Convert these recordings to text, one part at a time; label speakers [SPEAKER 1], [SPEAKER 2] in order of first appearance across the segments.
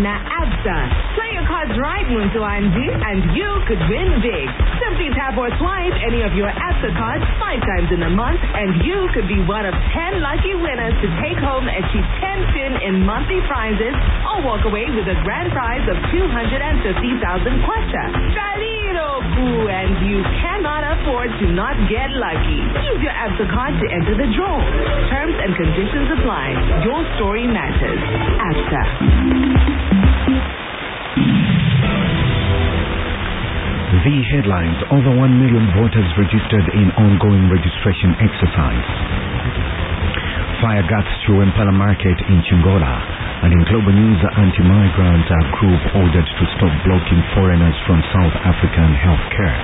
[SPEAKER 1] na Absa. Play your cards right, Muntu Anji, and you could win big. Simply tap or swipe any of your Absa cards 5 times in a month, and you could be one of 10 lucky winners to take home a cheap 10 fin in monthly prizes or walk away with a grand prize of 250,000 kwacha. Saliroku, and you cannot afford to not get lucky. Use your Absa card to enter the draw. Terms and conditions apply. Your story matters. Absa.
[SPEAKER 2] The headlines: over 1 million voters registered in ongoing registration exercise. Fire guts through Impala Market in Chingola. And in global news, anti-migrant group ordered to stop blocking foreigners from South African healthcare.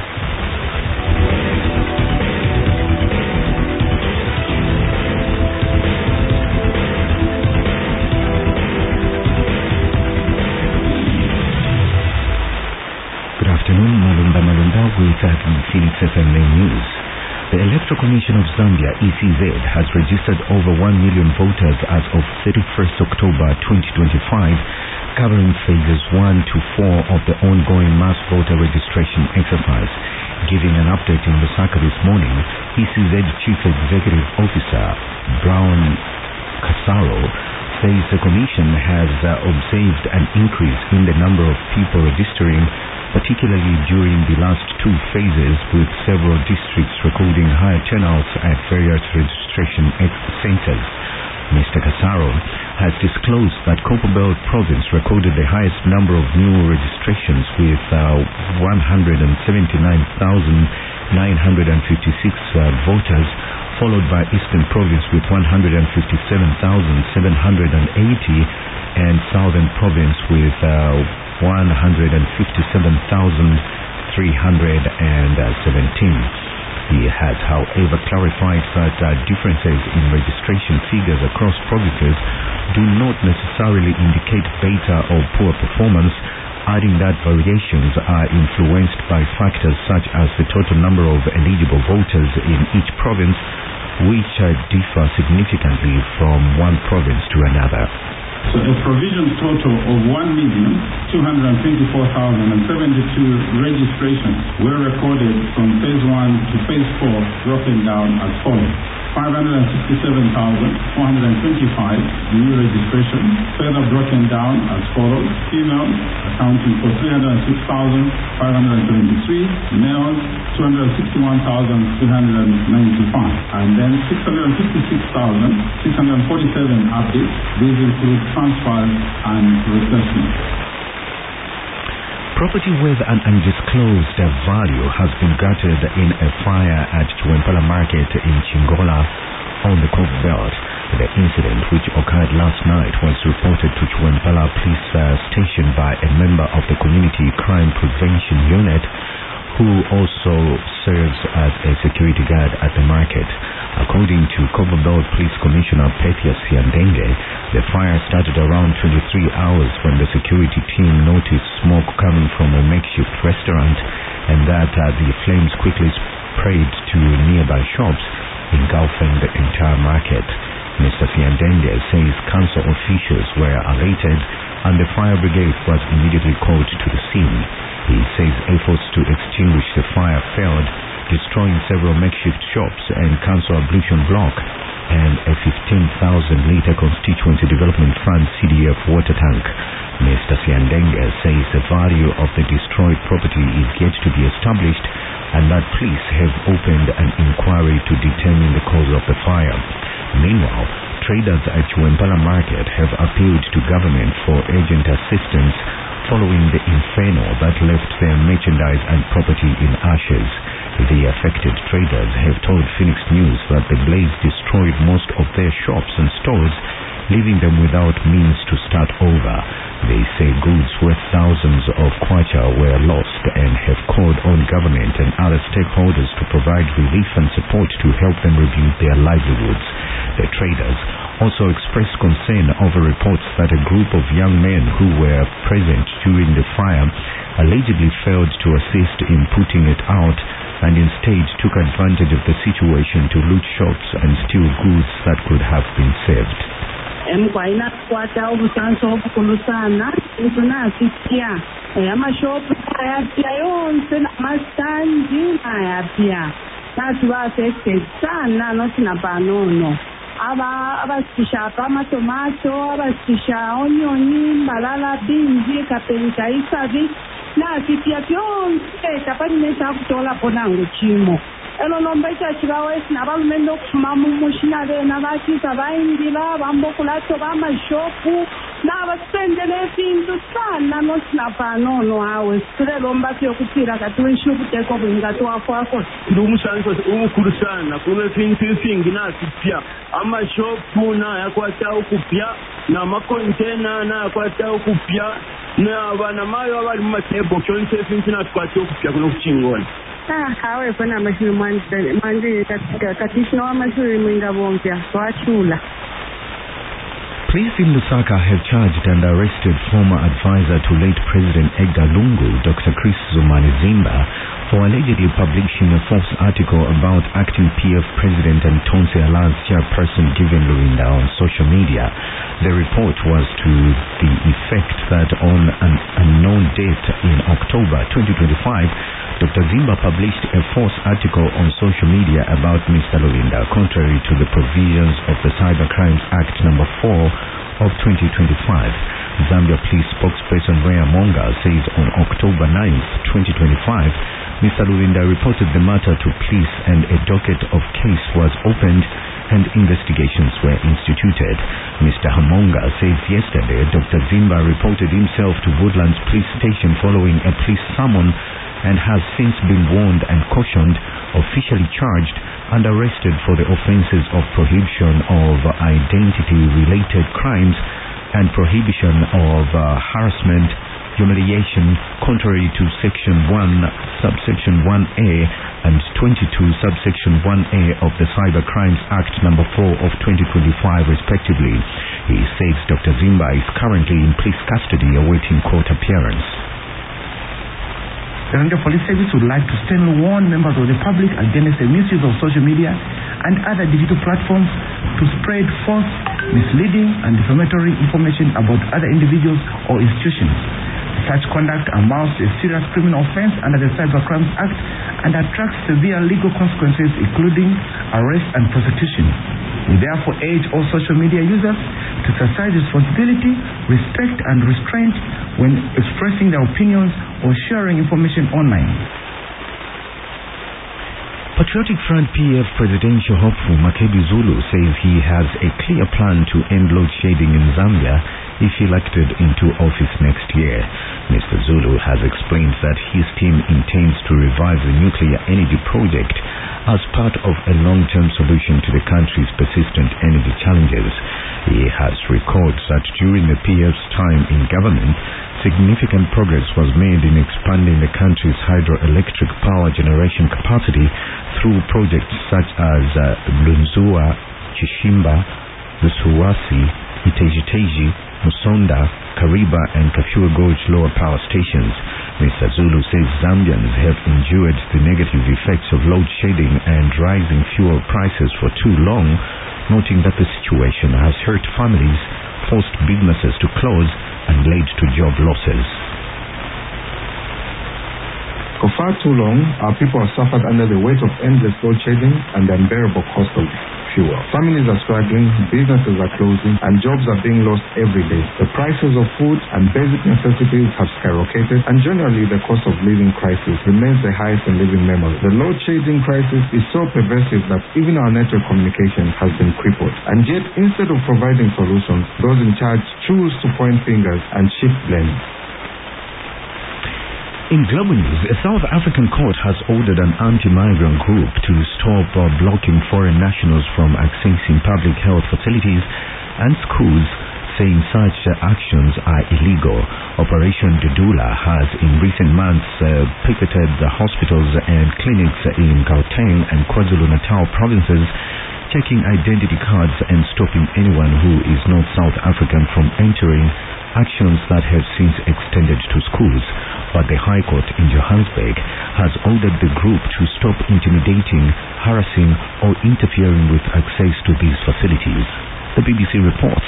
[SPEAKER 2] Good afternoon, Malumba with Phoenix FM News. The Electoral Commission of Zambia, ECZ, has registered over 1 million voters as of 31st October 2025, covering phases 1 to 4 of the ongoing mass voter registration exercise. Giving an update in Lusaka this morning, ECZ Chief Executive Officer Brown Casaro says the Commission has observed an increase in the number of people registering, particularly during the last 2 phases, with several districts recording higher turnouts at various registration centers. Mr. Casaro has disclosed that Copperbelt Province recorded the highest number of new registrations with 179,956 voters, followed by Eastern Province with 157,780 and Southern Province with 157,317. He has, however, clarified that differences in registration figures across provinces do not necessarily indicate better or poor performance, adding that variations are influenced by factors such as the total number of eligible voters in each province, which differ significantly from one province to another.
[SPEAKER 3] So a provision total of 1,224,072 registrations were recorded from phase 1 to phase 4, broken down as follows. 567,425 new registrations, further broken down as follows. Females accounting for 306,573, males 261,395, and then 656,647 updates. These include transfers and replacements.
[SPEAKER 2] Property with an undisclosed value has been gutted in a fire at Chiwempala Market in Chingola on the Coast Belt. The incident, which occurred last night, was reported to Chiwempala Police Station by a member of the Community Crime Prevention Unit, who also serves as a security guard at the market. According to Copperbelt Police Commissioner Pethias Siandenge, the fire started around 23 hours when the security team noticed smoke coming from a makeshift restaurant, and that the flames quickly spread to nearby shops, engulfing the entire market. Mr. Siandenge says council officials were alerted and the fire brigade was immediately called to the scene. He says efforts to extinguish the fire failed, destroying several makeshift shops and council ablution block and a 15,000-litre constituency development fund CDF water tank. Mr. Siandenge says the value of the destroyed property is yet to be established and that police have opened an inquiry to determine the cause of the fire. Meanwhile, traders at Chiwempala Market have appealed to government for urgent assistance following the inferno that left their merchandise and property in ashes. The affected traders have told Phoenix News that the blaze destroyed most of their shops and stores, leaving them without means to start over. They say goods worth thousands of kwacha were lost and have called on government and other stakeholders to provide relief and support to help them rebuild their livelihoods. The traders also expressed concern over reports that a group of young men who were present during the fire allegedly failed to assist in putting it out and instead took advantage of the situation to loot shops and steal goods that could have been saved.
[SPEAKER 4] emgwayina kwata obusanso obukulusana ntunasitya amashopu ayapya yonse namasitandi ayapya nathi ba-affected sana nothi napanono abasisha amatomato abasisha onyoni balala binzi kapenka isabi nasitya byonse kapalimenti akutola bona ngochimo elolombe chachivawe sinabalumende okufuma mumushina bena bakiza bayindila bambokulato bamashopu nabasipendele evintu sana nosinapanono awe sirelomba tuyokutira kati wishukuteko bwingati wafwako
[SPEAKER 5] ndumushanje umukhulu sana kunevintu ivingi nasipya amashopu nayakwata ukupya namakontena nayakwata ukupya nabana mayo abali mumatebo kyonse evintu nasikwata ukupya kuno kuchingona
[SPEAKER 4] hawe funa amashuri manje katishino amashuri mwingabonke wachula.
[SPEAKER 2] Police in Lusaka have charged and arrested former advisor to late President Edgar Lungu, Dr. Chris Zumani Zimba, for allegedly publishing a false article about acting PF President and Tonse Alliance chairperson Given Lurinda on social media. The report was to the effect that on an unknown date in October 2025, Dr. Zimba published a false article on social media about Mr. Lurinda, contrary to the provisions of the Cybercrimes Act No. 4 of 2025. Zambia Police spokesperson Rea Monga says on October 9th, 2025, Mr. Lurinda reported the matter to police and a docket of case was opened and investigations were instituted. Mr. Hamonga says yesterday Dr. Zimba reported himself to Woodlands Police Station following a police summon and has since been warned and cautioned, officially charged and arrested for the offences of prohibition of identity-related crimes and prohibition of harassment, humiliation, contrary to Section 1, Subsection 1A and 22, Subsection 1A of the Cybercrimes Act No. 4 of 2025, respectively. He says Dr. Zimba is currently in police custody awaiting court appearance.
[SPEAKER 6] The Rwanda Police Service would like to sternly warn members of the public against the misuse of social media and other digital platforms to spread false, misleading and defamatory information about other individuals or institutions. Such conduct amounts to a serious criminal offense under the Cybercrimes Act and attracts severe legal consequences including arrest and prosecution. We therefore urge all social media users to exercise responsibility, respect and restraint when expressing their opinions or sharing information online.
[SPEAKER 2] Patriotic Front PF presidential hopeful Makebi Zulu says he has a clear plan to end load shedding in Zambia if elected into office next year. Mr. Zulu has explained that his team intends to revive the nuclear energy project as part of a long-term solution to the country's persistent energy challenges. He has recalled that during the PF's time in government, significant progress was made in expanding the country's hydroelectric power generation capacity through projects such as Lunzua, Chishimba, Lusuwasi, Itejiteji, Musonda, Kariba and Kafua Gorge lower power stations. Mr. Zulu says Zambians have endured the negative effects of load shedding and rising fuel prices for too long, noting that the situation has hurt families, forced businesses to close and led to job losses.
[SPEAKER 7] For far too long, our people have suffered under the weight of endless load shedding and the unbearable cost of fuel. Families are struggling, businesses are closing, and jobs are being lost every day. The prices of food and basic necessities have skyrocketed, and generally the cost of living crisis remains the highest in living memory. The load shedding crisis is so pervasive that even our network communication has been crippled. And yet, instead of providing solutions, those in charge choose to point fingers and shift blame.
[SPEAKER 2] In global news, a South African court has ordered an anti-migrant group to stop blocking foreign nationals from accessing public health facilities and schools, saying such actions are illegal. Operation Dudula has in recent months picketed the hospitals and clinics in Gauteng and KwaZulu-Natal provinces, checking identity cards and stopping anyone who is not South African from entering, actions that have since extended to schools. But the High Court in Johannesburg has ordered the group to stop intimidating, harassing or interfering with access to these facilities. The BBC reports.